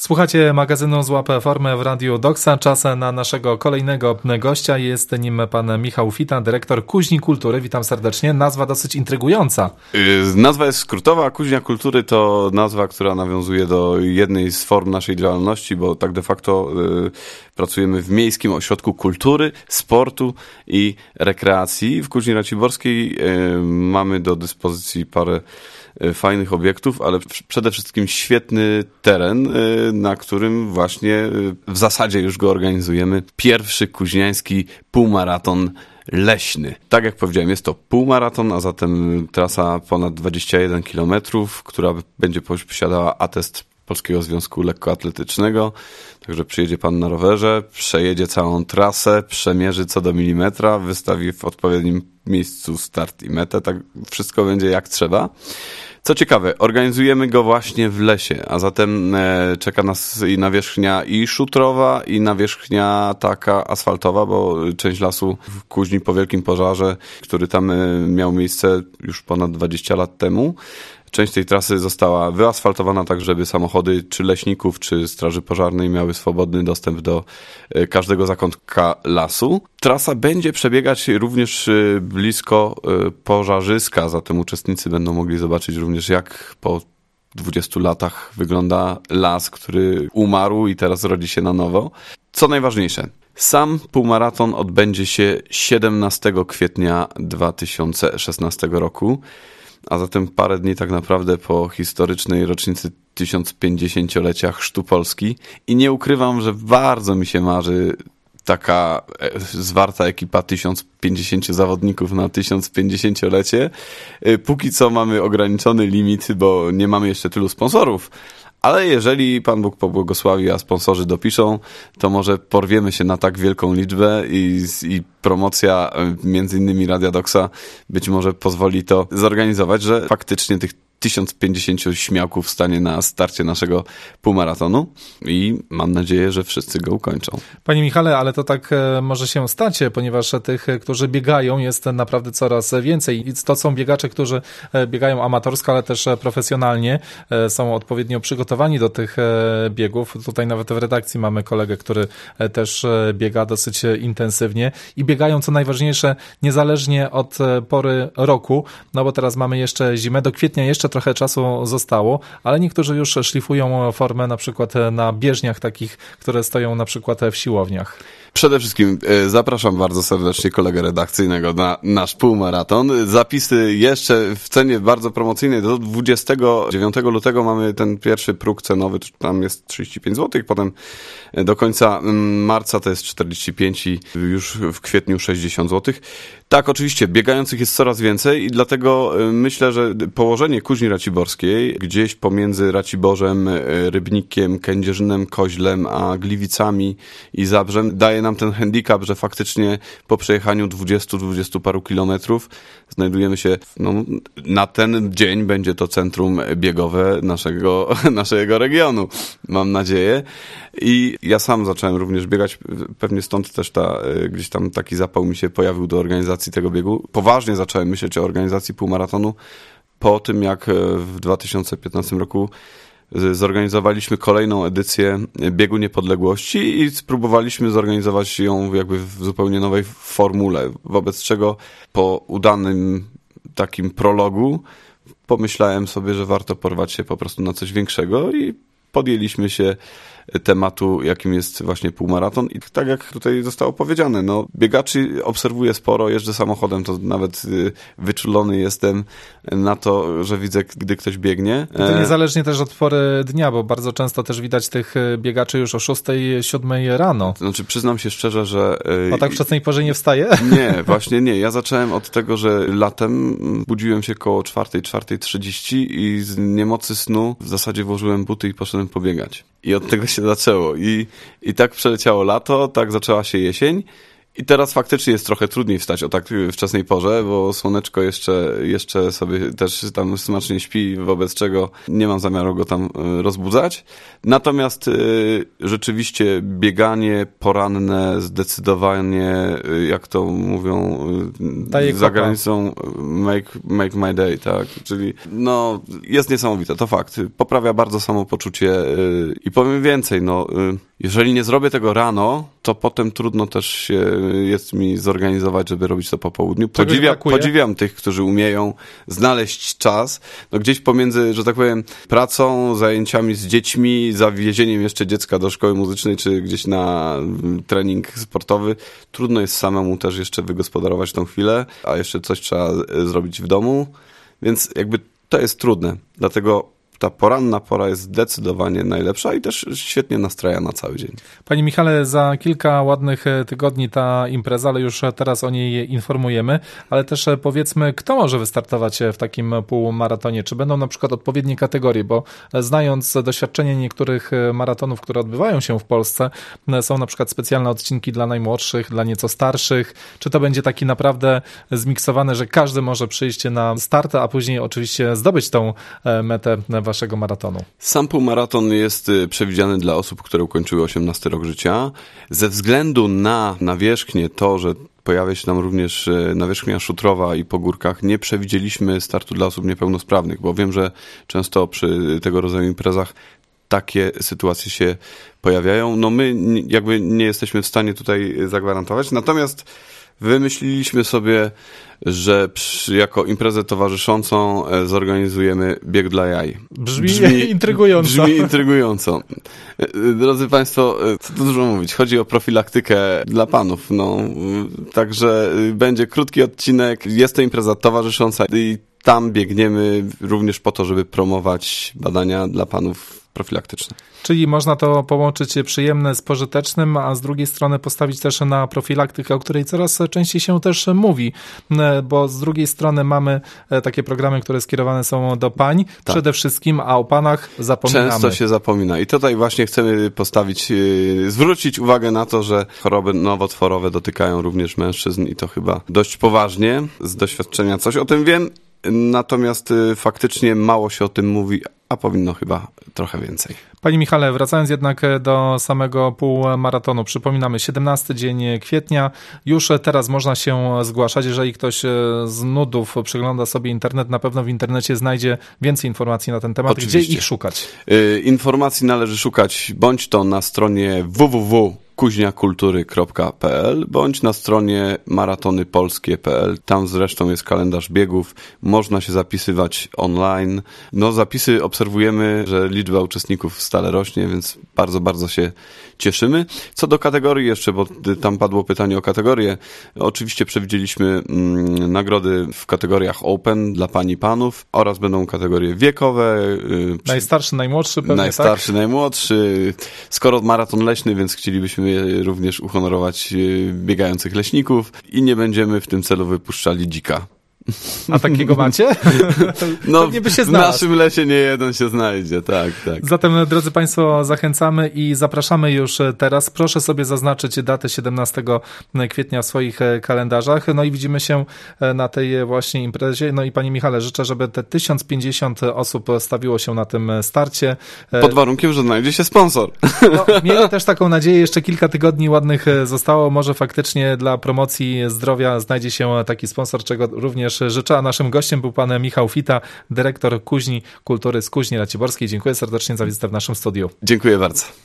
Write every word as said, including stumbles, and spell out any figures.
Słuchacie magazynu Złap formę w Radiu Doksa. Czas na naszego kolejnego gościa. Jest nim pan Michał Fita, dyrektor Kuźni Kultury. Witam serdecznie. Nazwa dosyć intrygująca. Nazwa jest skrótowa. Kuźnia Kultury to nazwa, która nawiązuje do jednej z form naszej działalności, bo tak de facto y, pracujemy w Miejskim Ośrodku Kultury, Sportu i Rekreacji. W Kuźni Raciborskiej y, mamy do dyspozycji parę fajnych obiektów, ale przede wszystkim świetny teren, na którym właśnie w zasadzie już go organizujemy. Pierwszy kuźniański półmaraton leśny. Tak jak powiedziałem, jest to półmaraton, a zatem trasa ponad dwadzieścia jeden kilometrów, która będzie posiadała atest Polskiego Związku Lekkoatletycznego. Także przyjedzie pan na rowerze, przejedzie całą trasę, przemierzy co do milimetra, wystawi w odpowiednim miejscu start i metę. Tak wszystko będzie jak trzeba. Co ciekawe, organizujemy go właśnie w lesie, a zatem e, czeka nas i nawierzchnia i szutrowa, i nawierzchnia taka asfaltowa, bo część lasu w Kuźni po wielkim pożarze, który tam e, miał miejsce już ponad dwadzieścia lat temu, część tej trasy została wyasfaltowana tak, żeby samochody czy leśników, czy straży pożarnej miały swobodny dostęp do każdego zakątka lasu. Trasa będzie przebiegać również blisko pożarzyska, zatem uczestnicy będą mogli zobaczyć również, jak po dwudziestu latach wygląda las, który umarł i teraz rodzi się na nowo. Co najważniejsze, sam półmaraton odbędzie się siedemnastego kwietnia dwa tysiące szesnastego roku. A zatem parę dni tak naprawdę po historycznej rocznicy tysiąc pięćdziesięciolecia Chrztu Polski. I nie ukrywam, że bardzo mi się marzy taka zwarta ekipa tysiąc pięćdziesięciu zawodników na tysiąc pięćdziesięciolecie. Póki co mamy ograniczony limit, bo nie mamy jeszcze tylu sponsorów. Ale jeżeli Pan Bóg pobłogosławi, a sponsorzy dopiszą, to może porwiemy się na tak wielką liczbę i, i promocja między innymi Radia Doksa być może pozwoli to zorganizować, że faktycznie tych tysiąc pięćdziesięciu śmiałków stanie na starcie naszego półmaratonu i mam nadzieję, że wszyscy go ukończą. Panie Michale, ale to tak może się stać, ponieważ tych, którzy biegają, jest naprawdę coraz więcej. I to są biegacze, którzy biegają amatorsko, ale też profesjonalnie, są odpowiednio przygotowani do tych biegów. Tutaj nawet w redakcji mamy kolegę, który też biega dosyć intensywnie i biegają, co najważniejsze, niezależnie od pory roku, no bo teraz mamy jeszcze zimę, do kwietnia jeszcze trochę czasu zostało, ale niektórzy już szlifują formę na przykład na bieżniach takich, które stoją na przykład w siłowniach. Przede wszystkim zapraszam bardzo serdecznie kolegę redakcyjnego na nasz półmaraton. Zapisy jeszcze w cenie bardzo promocyjnej. Do dwudziestego dziewiątego lutego mamy ten pierwszy próg cenowy, tam jest trzydzieści pięć złotych, potem do końca marca to jest czterdzieści pięć i już w kwietniu sześćdziesiąt złotych. Tak, oczywiście, biegających jest coraz więcej i dlatego myślę, że położenie Kuźni Raciborskiej gdzieś pomiędzy Raciborzem, Rybnikiem, Kędzierzynem, Koźlem, a Gliwicami i Zabrzem daje nam ten handicap, że faktycznie po przejechaniu dwudziestu, dwudziestu paru kilometrów znajdujemy się, no, na ten dzień będzie to centrum biegowe naszego, naszego regionu, mam nadzieję. I ja sam zacząłem również biegać, pewnie stąd też ta, gdzieś tam taki zapał mi się pojawił do organizacji tego biegu. Poważnie zacząłem myśleć o organizacji półmaratonu po tym, jak w dwa tysiące piętnastym roku zorganizowaliśmy kolejną edycję Biegu Niepodległości i spróbowaliśmy zorganizować ją jakby w zupełnie nowej formule, wobec czego po udanym takim prologu pomyślałem sobie, że warto porwać się po prostu na coś większego i podjęliśmy się tematu, jakim jest właśnie półmaraton i tak jak tutaj zostało powiedziane, no biegaczy obserwuję sporo, jeżdżę samochodem, to nawet wyczulony jestem na to, że widzę, gdy ktoś biegnie. To niezależnie też od pory dnia, bo bardzo często też widać tych biegaczy już o szóstej, siódmej rano. Znaczy przyznam się szczerze, że... O tak wczesnej porze nie wstaje? Nie, właśnie nie. Ja zacząłem od tego, że latem budziłem się koło czwartej, czwartej trzydzieści i z niemocy snu w zasadzie włożyłem buty i poszedłem pobiegać. I od tego się zaczęło. I, i tak przeleciało lato, tak zaczęła się jesień I teraz faktycznie jest trochę trudniej wstać o tak wczesnej porze, bo słoneczko jeszcze, jeszcze sobie też tam smacznie śpi, wobec czego nie mam zamiaru go tam rozbudzać. Natomiast y, rzeczywiście bieganie poranne zdecydowanie, jak to mówią Daje za kopa. granicą, make, make my day, tak? Czyli no, jest niesamowite, to fakt. Poprawia bardzo samopoczucie y, i powiem więcej, no, y, jeżeli nie zrobię tego rano, to potem trudno też się jest mi zorganizować, żeby robić to po południu. Podziwia, podziwiam tych, którzy umieją znaleźć czas, no gdzieś pomiędzy, że tak powiem, pracą, zajęciami z dziećmi, zawiezieniem jeszcze dziecka do szkoły muzycznej, czy gdzieś na trening sportowy. Trudno jest samemu też jeszcze wygospodarować tą chwilę, a jeszcze coś trzeba zrobić w domu, więc jakby to jest trudne. Dlatego ta poranna pora jest zdecydowanie najlepsza i też świetnie nastraja na cały dzień. Panie Michale, za kilka ładnych tygodni ta impreza, ale już teraz o niej informujemy, ale też powiedzmy, kto może wystartować w takim półmaratonie? Czy będą na przykład odpowiednie kategorie? Bo znając doświadczenie niektórych maratonów, które odbywają się w Polsce, są na przykład specjalne odcinki dla najmłodszych, dla nieco starszych. Czy to będzie taki naprawdę zmiksowane, że każdy może przyjść na start, a później oczywiście zdobyć tą metę waszego maratonu? Sam półmaraton jest przewidziany dla osób, które ukończyły osiemnasty rok życia. Ze względu na nawierzchnię, to, że pojawia się tam również nawierzchnia szutrowa i po górkach, nie przewidzieliśmy startu dla osób niepełnosprawnych, bo wiem, że często przy tego rodzaju imprezach takie sytuacje się pojawiają. No my jakby nie jesteśmy w stanie tutaj zagwarantować, natomiast wymyśliliśmy sobie, że przy, jako imprezę towarzyszącą zorganizujemy bieg dla jaj. Brzmi, brzmi intrygująco. Brzmi intrygująco. Drodzy Państwo, co tu dużo mówić, chodzi o profilaktykę dla panów. No, także będzie krótki odcinek, jest to impreza towarzysząca i tam biegniemy również po to, żeby promować badania dla panów profilaktyczne. Czyli można to połączyć przyjemne z pożytecznym, a z drugiej strony postawić też na profilaktykę, o której coraz częściej się też mówi, bo z drugiej strony mamy takie programy, które skierowane są do pań tak. przede wszystkim, a o panach zapominamy. Często się zapomina i tutaj właśnie chcemy postawić, zwrócić uwagę na to, że choroby nowotworowe dotykają również mężczyzn i to chyba dość poważnie. Z doświadczenia coś o tym wiem, natomiast faktycznie mało się o tym mówi, a powinno chyba trochę więcej. Panie Michale, wracając jednak do samego półmaratonu, przypominamy, siedemnasty dzień kwietnia, już teraz można się zgłaszać, jeżeli ktoś z nudów przegląda sobie internet, na pewno w internecie znajdzie więcej informacji na ten temat. Oczywiście. Gdzie ich szukać? Yy, informacji należy szukać bądź to na stronie w w w kropka kuźniakultury kropka p l bądź na stronie maratony polskie kropka p l. Tam zresztą jest kalendarz biegów, można się zapisywać online. No zapisy obserwujemy, że liczba uczestników stale rośnie, więc bardzo, bardzo się cieszymy. Co do kategorii jeszcze, bo tam padło pytanie o kategorię. Oczywiście przewidzieliśmy mm, nagrody w kategoriach Open dla pań i panów oraz będą kategorie wiekowe. Yy, najstarszy, najmłodszy pewnie, Najstarszy, tak? najmłodszy. Skoro maraton leśny, więc chcielibyśmy również uhonorować biegających leśników i nie będziemy w tym celu wypuszczali dzika. A takiego macie? No, by się w naszym lesie nie jeden się znajdzie, tak, tak. Zatem, drodzy Państwo, zachęcamy i zapraszamy już teraz. Proszę sobie zaznaczyć datę siedemnastego kwietnia w swoich kalendarzach. No i widzimy się na tej właśnie imprezie. No i Panie Michale, życzę, żeby te tysiąc pięćdziesiąt osób stawiło się na tym starcie. Pod warunkiem, że znajdzie się sponsor. No, miejmy też taką nadzieję, jeszcze kilka tygodni ładnych zostało. Może faktycznie dla promocji zdrowia znajdzie się taki sponsor, czego również życzę, a naszym gościem był pan Michał Fita, dyrektor Kuźni Kultury z Kuźni Raciborskiej. Dziękuję serdecznie za wizytę w naszym studiu. Dziękuję bardzo.